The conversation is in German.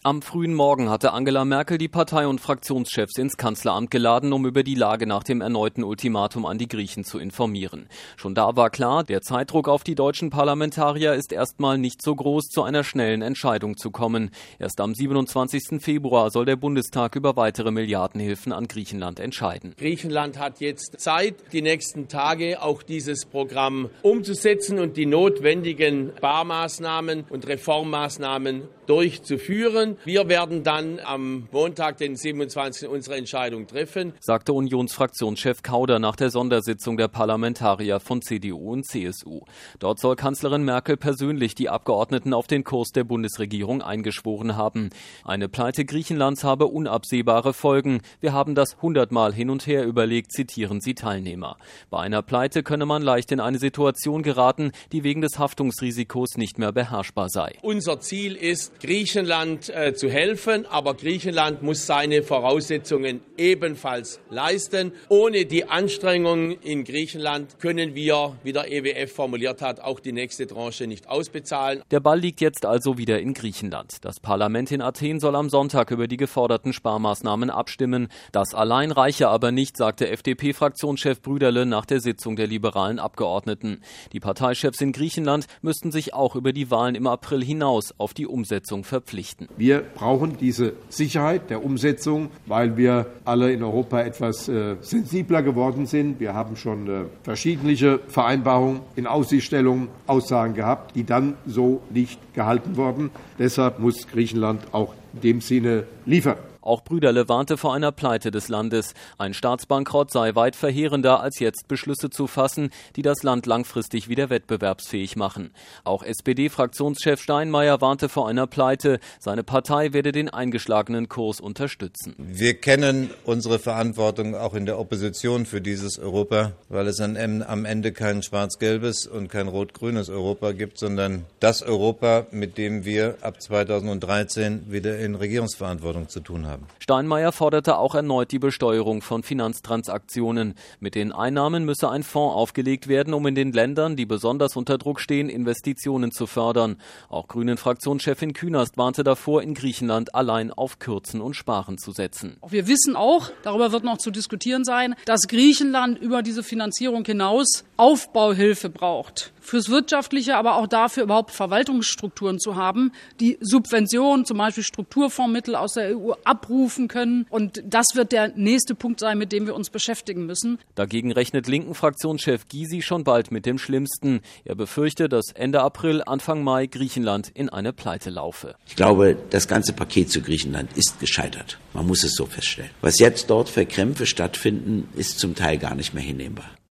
Am frühen Morgen hatte Angela Merkel die Partei- und Fraktionschefs ins Kanzleramt geladen, um über die Lage nach dem erneuten Ultimatum an die Griechen zu informieren. Schon da war klar, der Zeitdruck auf die deutschen Parlamentarier ist erstmal nicht so groß, zu einer schnellen Entscheidung zu kommen. Erst am 27. Februar soll der Bundestag über weitere Milliardenhilfen an Griechenland entscheiden. Griechenland hat jetzt Zeit, die nächsten Tage auch dieses Programm umzusetzen und die notwendigen Sparmaßnahmen und Reformmaßnahmen durchzuführen. Wir werden dann am Montag, den 27. unsere Entscheidung treffen, sagte Unionsfraktionschef Kauder nach der Sondersitzung der Parlamentarier von CDU und CSU. Dort soll Kanzlerin Merkel persönlich die Abgeordneten auf den Kurs der Bundesregierung eingeschworen haben. Eine Pleite Griechenlands habe unabsehbare Folgen. Wir haben das 100-mal hin und her überlegt, zitieren sie Teilnehmer. Bei einer Pleite könne man leicht in eine Situation geraten, die wegen des Haftungsrisikos nicht mehr beherrschbar sei. Unser Ziel ist, Griechenland zu helfen, aber Griechenland muss seine Voraussetzungen ebenfalls leisten. Ohne die Anstrengungen in Griechenland können wir, wie der EWF formuliert hat, auch die nächste Tranche nicht ausbezahlen. Der Ball liegt jetzt also wieder in Griechenland. Das Parlament in Athen soll am Sonntag über die geforderten Sparmaßnahmen abstimmen. Das allein reiche aber nicht, sagte FDP-Fraktionschef Brüderle nach der Sitzung der liberalen Abgeordneten. Die Parteichefs in Griechenland müssten sich auch über die Wahlen im April hinaus auf die Umsetzung verpflichten. Wir brauchen diese Sicherheit der Umsetzung, weil wir alle in Europa etwas sensibler geworden sind. Wir haben schon verschiedene Vereinbarungen in Aussichtstellungen, Aussagen gehabt, die dann so nicht gehalten wurden. Deshalb muss Griechenland auch in dem Sinne liefern. Auch Brüderle warnte vor einer Pleite des Landes. Ein Staatsbankrott sei weit verheerender, als jetzt Beschlüsse zu fassen, die das Land langfristig wieder wettbewerbsfähig machen. Auch SPD-Fraktionschef Steinmeier warnte vor einer Pleite. Seine Partei werde den eingeschlagenen Kurs unterstützen. Wir kennen unsere Verantwortung auch in der Opposition für dieses Europa, weil es am Ende kein schwarz-gelbes und kein rot-grünes Europa gibt, sondern das Europa, mit dem wir ab 2013 wieder in Regierungsverantwortung zu tun haben. Steinmeier forderte auch erneut die Besteuerung von Finanztransaktionen. Mit den Einnahmen müsse ein Fonds aufgelegt werden, um in den Ländern, die besonders unter Druck stehen, Investitionen zu fördern. Auch Grünen-Fraktionschefin Künast warnte davor, in Griechenland allein auf Kürzen und Sparen zu setzen. Wir wissen auch, darüber wird noch zu diskutieren sein, dass Griechenland über diese Finanzierung hinaus Aufbauhilfe braucht. Fürs Wirtschaftliche, aber auch dafür überhaupt Verwaltungsstrukturen zu haben, die Subventionen, zum Beispiel Strukturfondsmittel aus der EU abrufen können. Und das wird der nächste Punkt sein, mit dem wir uns beschäftigen müssen. Dagegen rechnet Linken-Fraktionschef Gysi schon bald mit dem Schlimmsten. Er befürchtet, dass Ende April, Anfang Mai Griechenland in eine Pleite laufe. Ich glaube, das ganze Paket zu Griechenland ist gescheitert. Man muss es so feststellen. Was jetzt dort für Krämpfe stattfinden, ist zum Teil gar nicht mehr hinnehmbar.